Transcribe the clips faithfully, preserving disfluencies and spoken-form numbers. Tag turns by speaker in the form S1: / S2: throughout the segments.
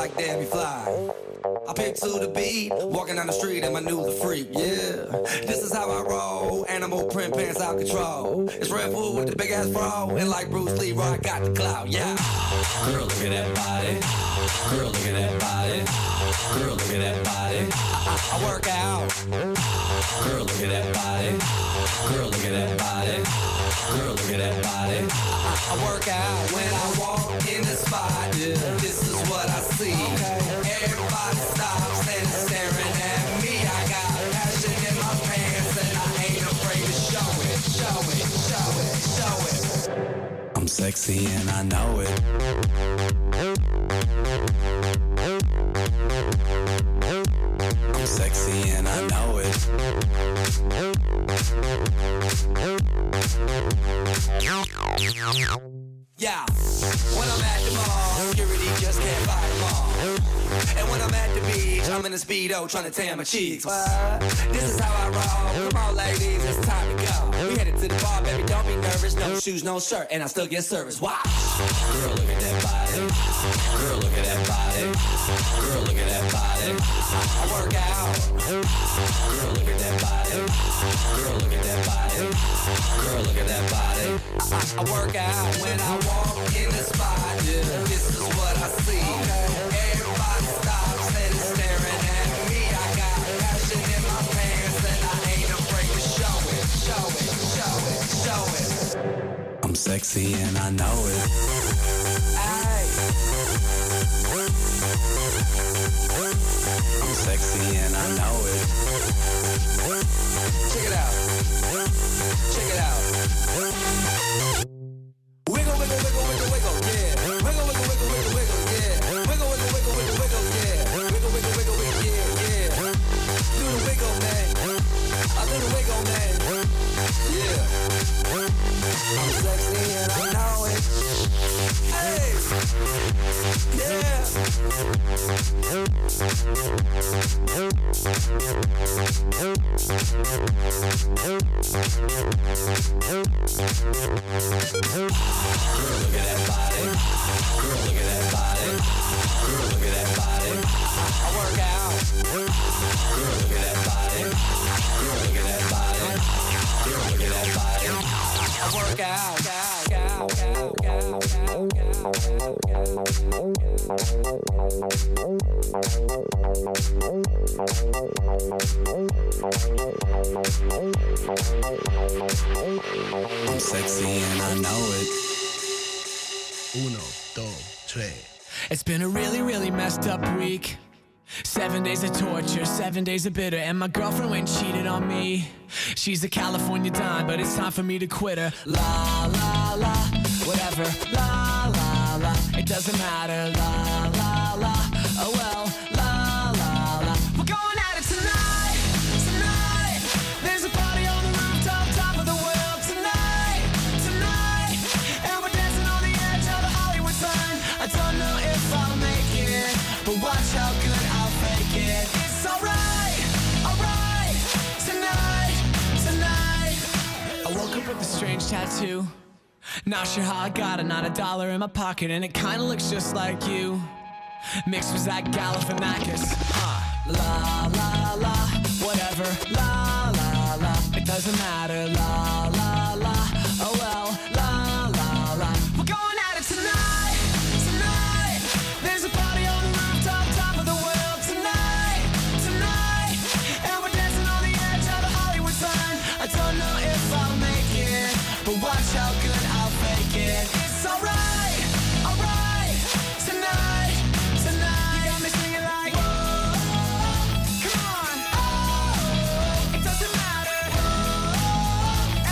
S1: like Debbie Fly. I pick to the beat, walking down the street and my new the freak, yeah. This is how I roll, animal print pants out control. It's Red Bull with the big ass bro, and like Bruce Lee, I got the clout, yeah. Girl, look at that body. Girl, look at that body. Girl, look at that body. I, I, I work out. Girl, look at that body. Girl, look at that body. Girl, look at that body. I, I work out when I walk in the spot. Yeah. This is what I see. Everybody stops and staring at me. I got passion in my pants and I ain't afraid to show it, show it, show it, show it. I'm sexy and I know it. I'm sexy and I know it. Yeah, when I'm at the mall, security just can't fight them all. And when I'm at the beach, I'm in a Speedo trying to tan my cheeks. What? This is how I roll. Come on, ladies, it's time to go. We headed to the bar, baby, don't be nervous. No shoes, no shirt, and I still get service. Wow. Girl, look at that body. Girl, look at that body. Girl, look at that body. I, I work out. Girl, look at that body. Girl, look at that body. Girl, look at that body. I, I, I work out when I walk in the spot. Yeah, this is what I see. Everybody stops and is staring at me. I got passion in my pants and I ain't afraid to show it, show it, show it, show it. I'm sexy and I know it. Aye. I'm sexy and I know it. Check it out. Check it out. Wiggle, wiggle, wiggle, wiggle, wiggle, yeah. Wiggle, wiggle, wiggle, wiggle, wiggle, yeah. Wiggle, wiggle, wiggle, wiggle, wiggle, yeah. Wiggle, wiggle, wiggle, wiggle, yeah, yeah. Do the wiggle, man. I do the wiggle, man. Yeah. I'm sexy and I know it. Hey. Yeah. Girl, look at that body. Girl, look at that body. Girl, look at that body. I, I work out. Girl, look at that body. Girl, look at that body. Girl, look at that body. I, I work out. I'm sexy and I know it.
S2: Uno, dos, tres.
S3: It's been a really, really messed up week. Seven days of torture, seven days of bitter. And my girlfriend went and cheated on me. She's a California dime, but it's time for me to quit her. La, la, la, whatever. La, la, la, it doesn't matter. La, la, la, oh well. La, la, la, we're going at it tonight, tonight. There's a party on the rooftop, top of the world. Tonight, tonight. And we're dancing on the edge of the Hollywood sign. I don't know if I'll make it, but watch how good I'll fake it. It's alright, alright. Tonight, tonight. I woke up with a strange tattoo. Not sure how I got it, not a dollar in my pocket. And it kinda looks just like you. Mixed with Zach Galifianakis. Huh. La, la, la, whatever. La, la, la, it doesn't matter. La, la, la, oh well. La, la, la, we're going at it tonight, tonight. There's a party on the rooftop, top of the world. Tonight, tonight. And we're dancing on the edge of the Hollywood sign. I don't know if I'll make it, but watch how good I'll fake it. It's alright, alright. Tonight, tonight. You got me singing like, whoa, come on, oh, it doesn't matter, whoa,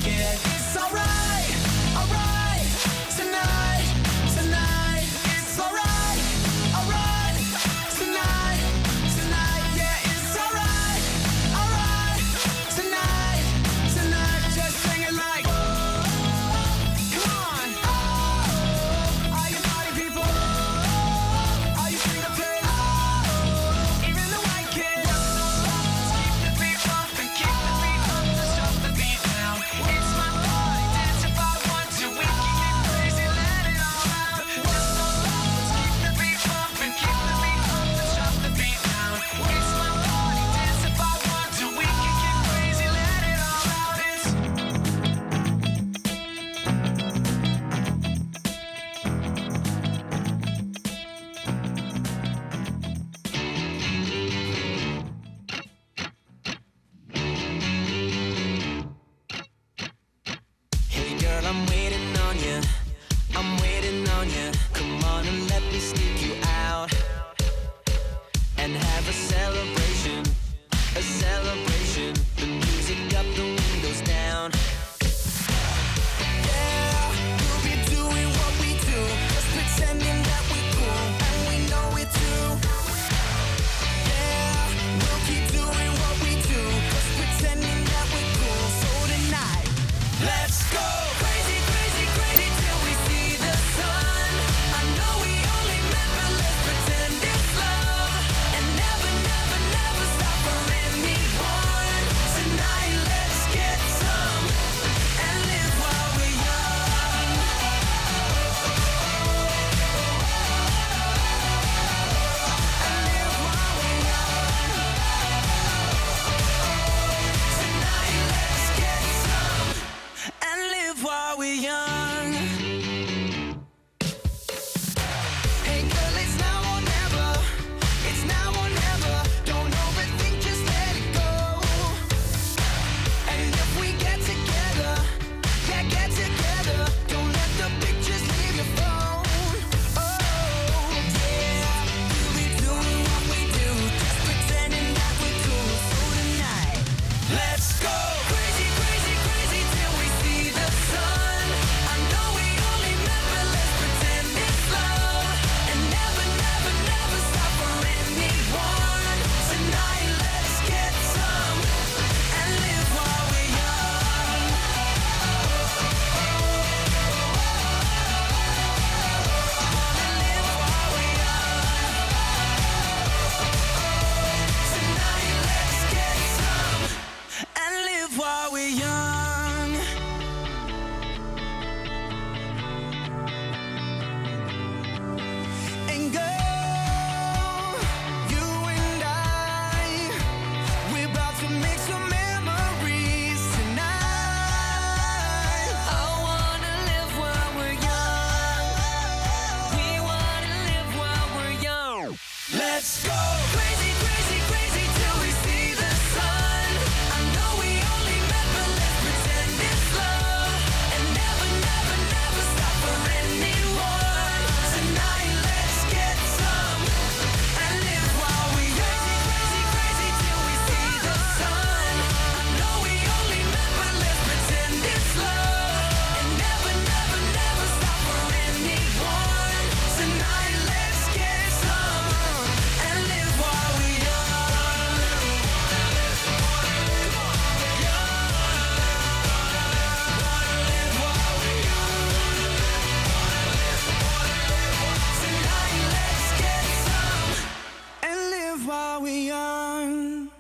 S3: like it. It's alright, alright, tonight, tonight. It's alright, alright, tonight, tonight. Yeah, it's alright, alright, tonight, tonight. Just sing it like, oh, come on, oh, all you party people, oh, all you finger players, oh, even the white kids. Keep the beat bumping, keep the beat up, let's drop the beat down. It's my party, dance if I want to. We can get crazy, let it all out. Let's keep the beat bumping, keep the beat up, let's drop the beat down. It's my party, dance if I want to. We can get crazy, let it all out. It's
S1: Hey girl, I'm waiting on you. I'm waiting on you. Come on and let me sneak you out and have a celebration, a celebration. The music up, the windows down. Yeah, we'll be doing what we do, just pretending that we're cool, and we know it too. Yeah, we'll keep doing what we do, just pretending that we're cool. So tonight, let's go crazy, crazy, crazy till we see the sun. I know we only met, but let's pretend it's love, and never, never, never stop for anyone. Tonight, let's get some and live while we're young. And live while we're young. Tonight, let's get some and live while we're young. Hey girl, it's now or never. It's now or never. Don't overthink, just let it go. And if we get together, yeah, get together. Don't let the pictures leave your phone. Oh, yeah, we'll be doing what we do, just pretending that we're cool. So tonight, let's go crazy, crazy, crazy till we see the sun. I know we only met, but let's pretend it's love, and never, never, never stop for anyone. Tonight, let's get some and live while we're young. And live while we're young. Tonight, let's get some and live while we're young. And girl, you and I, we're about to make some memories tonight. I wanna live while we're young. We wanna live while we're young. Let's go crazy, crazy, crazy till we see the sun. I know we only met, but let's pretend it's love, and never, never, never stop for anyone. Tonight, let's get some and live while we're young. Crazy, crazy, crazy till we see the sun. I know we only met, but let's pretend it's love, and never, never, never stop for anyone. Tonight, let's get some and live while we're young. Live while we're young. Tonight, let's get some and live while we're young.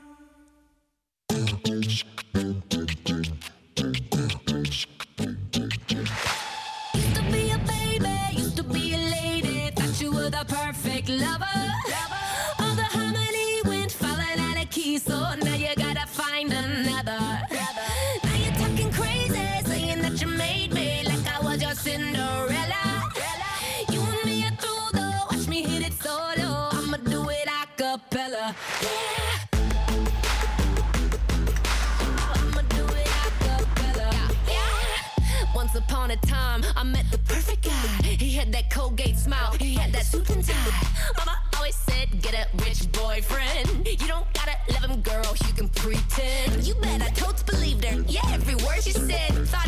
S4: Used to be a baby, used to be a lady. Thought you were the perfect lover. All the harmony went falling out of key, so now you gotta find another. Now you're talking crazy, saying that you made me like I was your Cinderella. You and me are through though, watch me hit it solo. I'ma do it a cappella. Yeah. I'ma do it a cappella. Yeah. Once upon a time, I met the perfect guy. He had that Colgate smile, he had that suit and tie. Mama always said, get a rich boyfriend. You don't gotta love him, girl, you can pretend. You bet I totally believed her, yeah, every word she said. Thought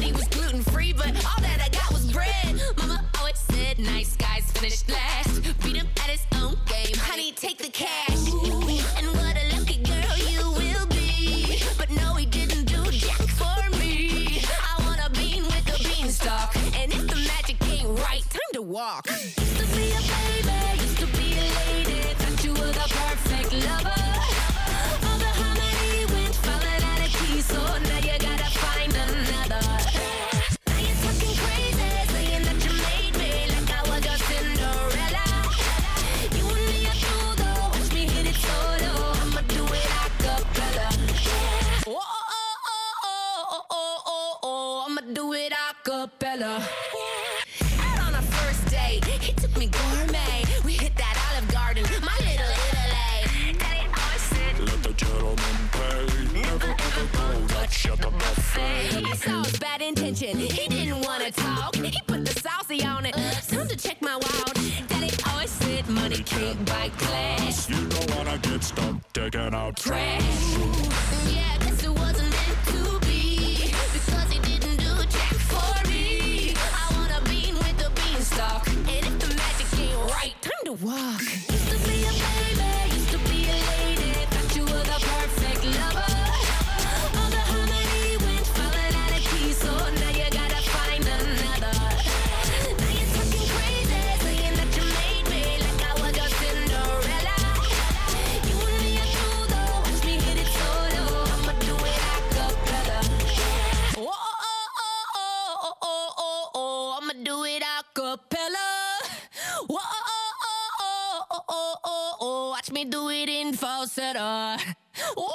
S3: walk.
S4: Used to be a baby, used to be a lady, thought you were the perfect lover. All the harmony went falling out of key, so now you gotta find another. Now you're talking crazy, saying that you made me like I was your Cinderella. You and me are through though, watch me hit it solo. I'ma do it a cappella. Oh, oh, oh, oh, oh, oh, oh, oh, I'ma do it a cappella. Out on our first date, he took me gourmet. We hit that Olive Garden, my little Italy. Daddy always said,
S5: let the gentleman pay. Never ever go touch at the buffet.
S4: I saw his bad intention, he didn't wanna talk. He put the saucy on it, time to check my wallet. Daddy always said, money can't buy class.
S5: You don't wanna get stuck taking out
S4: Trash. Yeah, guess it wasn't meant to be, because he didn't do jack for me. I wanna bean with the beanstalk, and if the magic ain't right, time to walk. Used to be a baby, used to be a lady, thought you were the perfect lover. All the harmony went falling out of key, so now you gotta find another. Now you're talking crazy, saying that you made me like I was your Cinderella. You and me are through though, watch me hit it solo. I'ma do it a cappella. Oh, oh, oh, oh, oh, oh, oh, oh, I'ma do it a cappella. Oh, oh, oh, oh, oh, oh, oh, oh, watch me do it in falsetto. Oh, oh,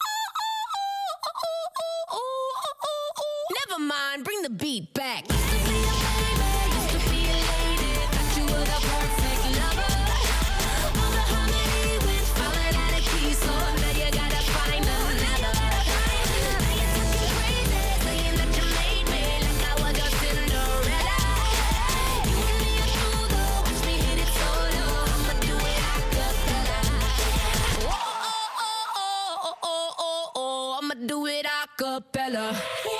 S4: oh, oh, oh, oh, oh, oh. Never mind, bring the beat back. Used to be a baby, used to be a lady, thought you were the perfect lover. All the harmony went falling out of key, so now you gotta find another. Now you're talking crazy, saying that you made me like I was your Cinderella. You and me are through though, watch me hit it solo. I'ma do it a cappella. Oh, oh, oh, oh, oh, oh, oh, I'ma do it a cappella.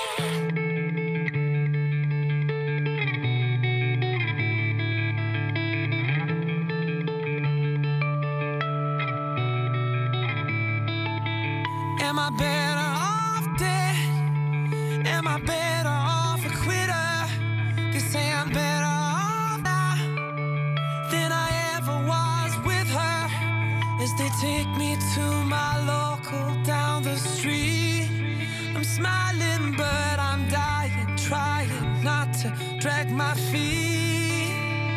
S3: Am I better off dead? Am I better off a quitter? They say I'm better off now than I ever was with her. As they take me to my local down the street, I'm smiling but I'm dying, trying not to drag my feet.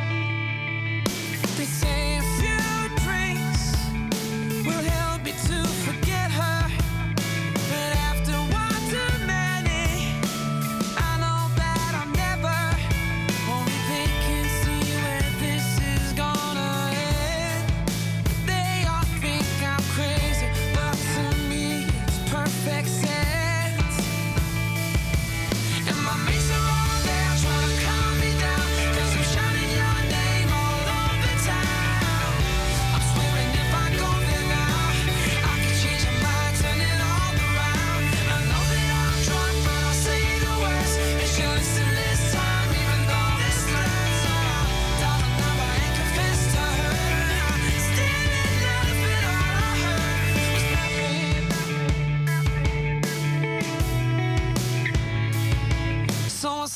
S3: They say a few drinks will help me to forget her. But after one too many, I know that I'm never. Only they can see where this is gonna end. They all think I'm crazy, but to me it's perfect sense. And my mates are all there trying to calm me down, 'cause I'm shining your name all over town. I'm swearing if I go there now, I can change your mind, turn it all around. I know that I'm drunk, but I'll say the words, and she'll listen this time, even though this turns out. Darling, now I ain't confessed to her. Still in love, but all I heard was nothing. So I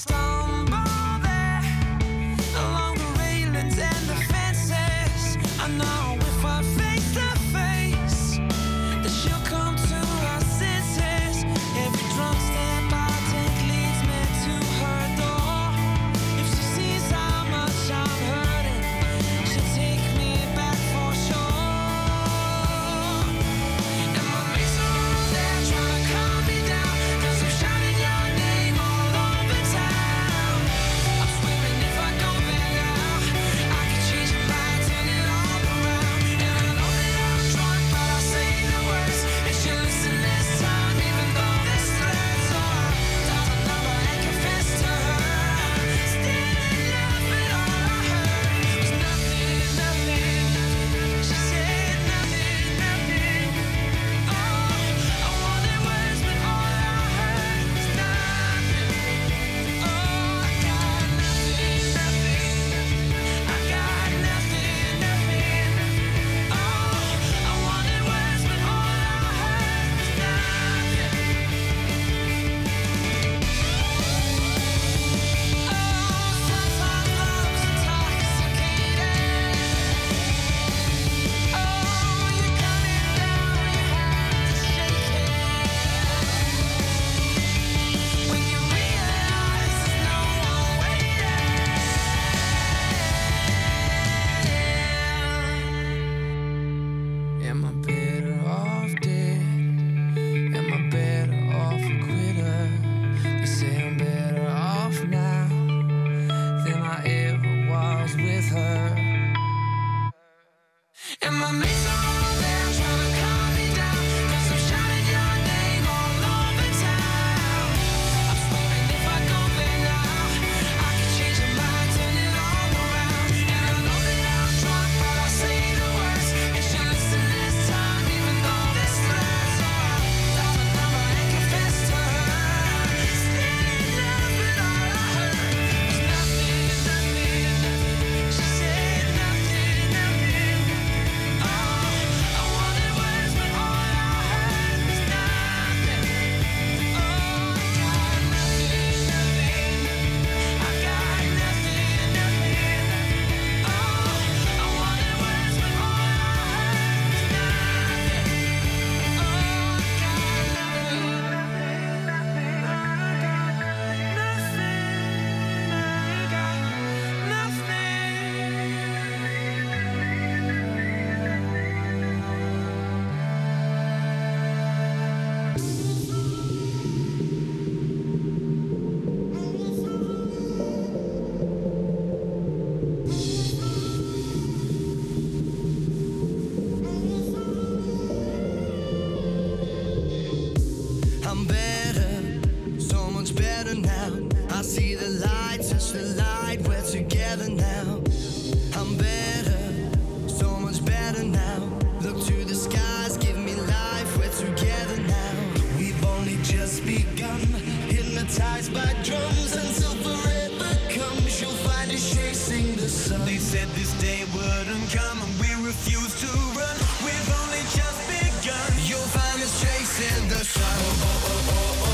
S6: out. I see the light, touch the light, we're together now. I'm better, so much better now. Look to the skies, give me life, we're together now. We've only just begun, hypnotized by drums until forever comes. You'll find us chasing the sun.
S7: They said this day wouldn't come and we refuse to run. We've only just begun.
S6: You'll find us chasing the sun. Oh, oh, oh, oh, oh.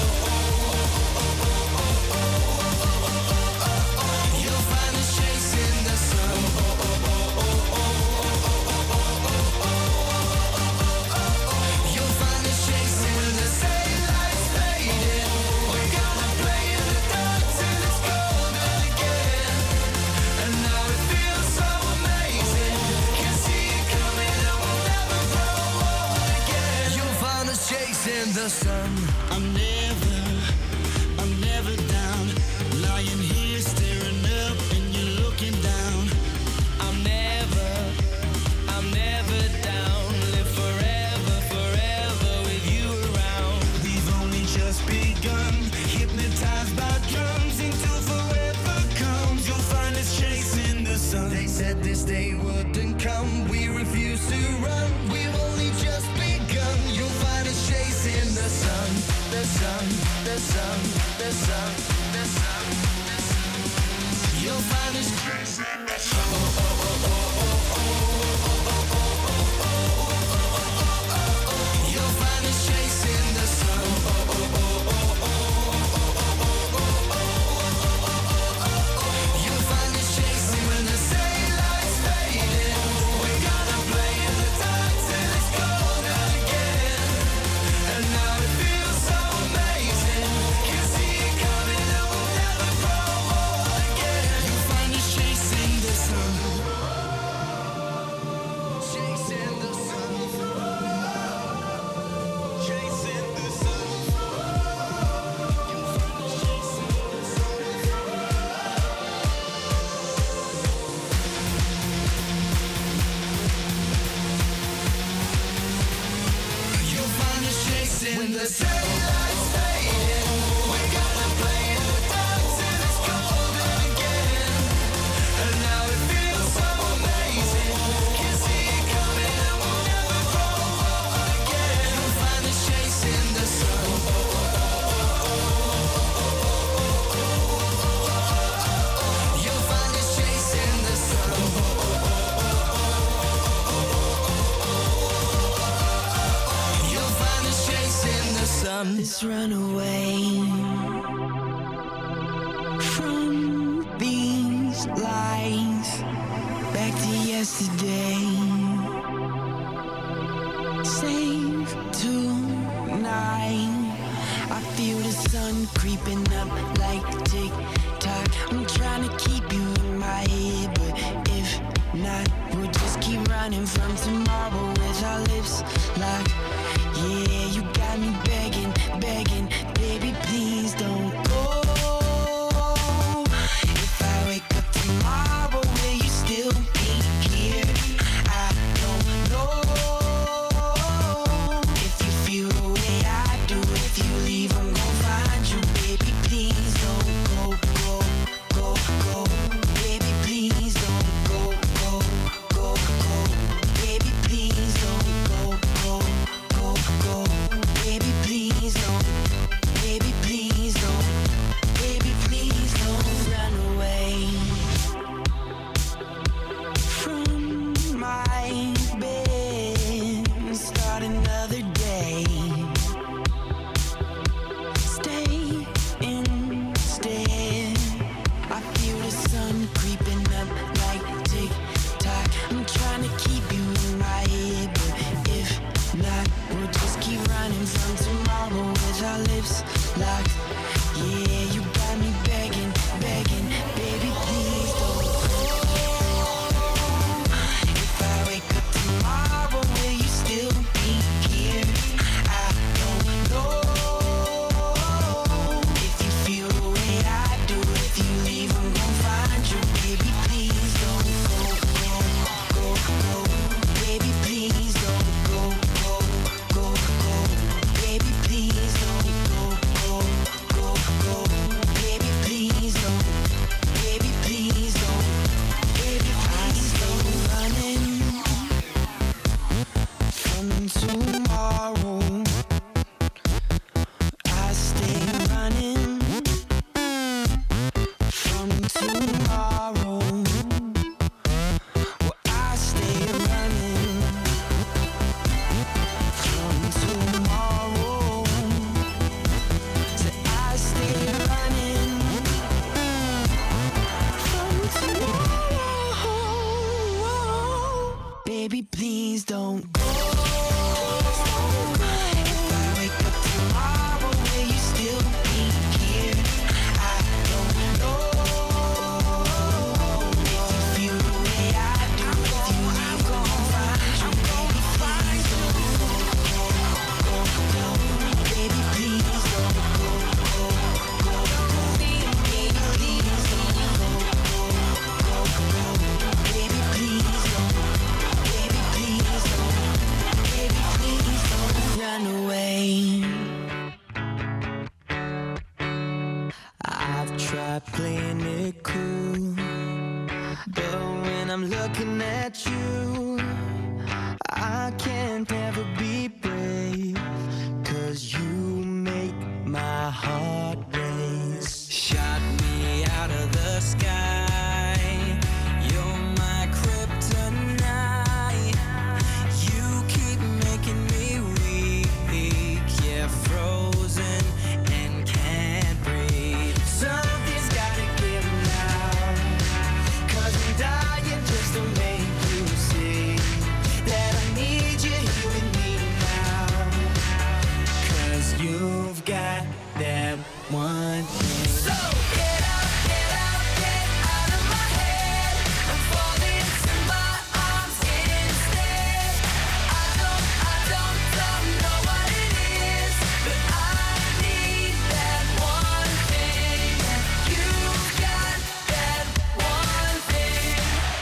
S6: The sun. I'm never, I'm never down. Lying here staring up and you're looking down. I'm never, I'm never down. Live forever, forever with you around.
S7: We've only just begun, hypnotized by drums until forever comes. You'll find us chasing the sun.
S6: They said this day wouldn't come. We refuse to run. We've only just begun. You'll find us chasing the sun, the sun, the sun, the sun, the sun, the sun. You'll find us chasing the sun. Oh, oh, oh, oh, oh, oh, oh, oh, oh. You'll find us chasing the sun. Oh, oh, oh, oh, oh, oh. You'll find us chasing when the daylight's fading. We're gonna play in the dark till it's cold again. And now it feels so amazing. Can see it coming and we'll never grow old again. You'll find us chasing the sun. Chasing the sun.
S7: Chasing the sun.
S6: You'll find us chasing the sun. You'll find us chasing when the daylight's fading. We're gonna play in the dark till it's cold again. And now it feels so amazing. Can see it coming and we'll never grow old again. You'll find us chasing the sun. You'll find us chasing the sun. You'll find us chasing the sun. Let's run away from these lies back to yesterday. Save tonight. I feel the sun creeping up like tick tock. I'm trying to keep you in my head, but if not, we'll just keep running from tomorrow with our lips locked. Yeah, you got me begging, begging, baby, please don't go. If I wake up tomorrow, will you still be here? I don't know. If you feel the way I do, if you leave, I'm gonna find you, baby, please don't go, go, go, go. Baby, please don't go, go, go, go. Baby, please. try playing it cool, but when I'm looking at you, I can't ever be brave, 'cause you make my heart race. Shot me out of the sky, you're my kryptonite. You keep making me weak, yeah, frozen and can't breathe. Something's gotta give now, 'cause I'm dying just to make you see that I need you here with me now. 'Cause you've got that one thing. So get out, get out, get out of my head. I'm falling to my arms instead. I don't, I don't, don't know what it is, but I need that one thing. You've got that one thing.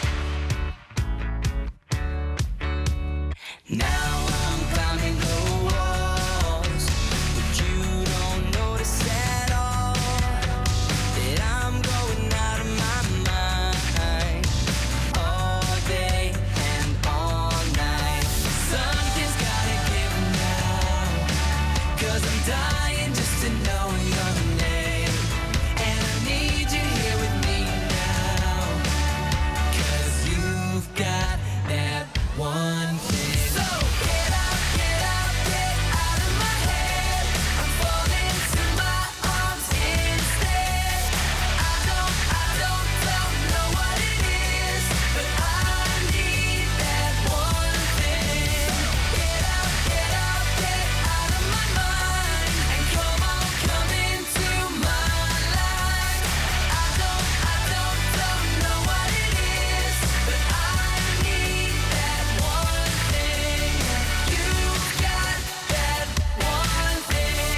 S6: Now I'm climbing the walls, but you don't notice at all that I'm going out of my mind all day and all night. Something's gotta give now, 'cause I'm dying just to know your name, and I need you here with me now, 'cause you've got that one thing. So get out, get out, get out of my head. I'm falling to my arms instead. I don't, I don't, don't know what it is, but I need that one thing. Get out, get out, get out of my mind, and come on, come into my life. I don't, I don't, don't know what it is, but I need that one thing. You've got that one thing.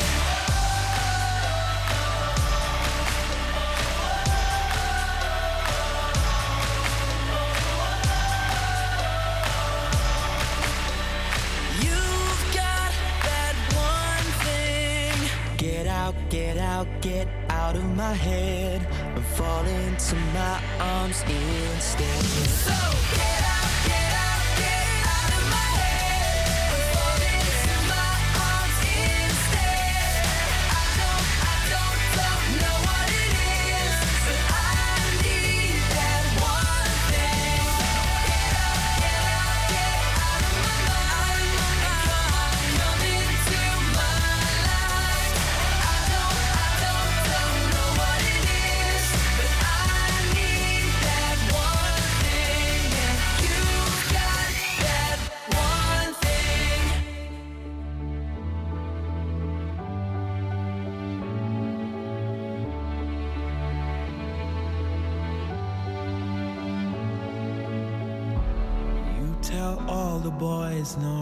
S6: You've got that one thing. Get out, get out, get out of my head, and fall into my arms instead. So get out, get out, get out of my head, and fall into my arms instead. I don't, I don't, don't know what it is, but I need that one thing. Get out, get out, get out of my mind, and come on, come into my life. I don't, I don't, don't know what it is, but I need that one thing. You've got that one thing.
S7: You tell all the boys no,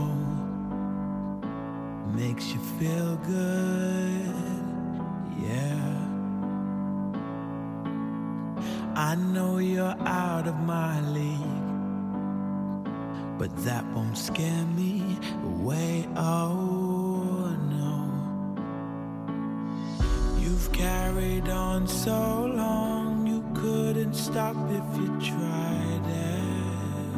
S7: makes you feel good, yeah. I know you're out of my league, but that won't scare me away, oh no. You've carried on so long, you couldn't stop if you tried it.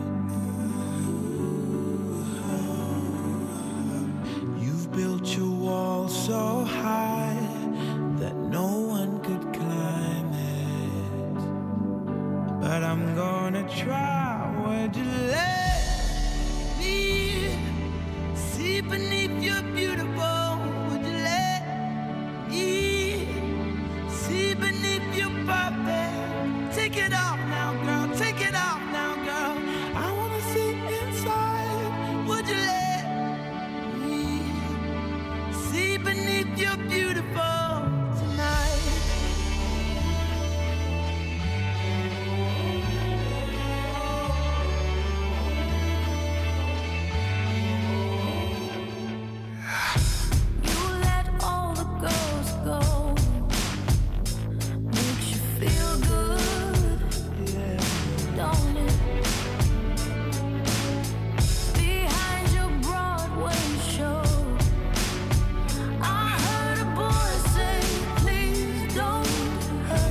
S7: You've built your wall so high that no one could climb it, but I'm gonna try. Would you let me see beneath your beautiful? Would you let me see beneath your perfect? Take it off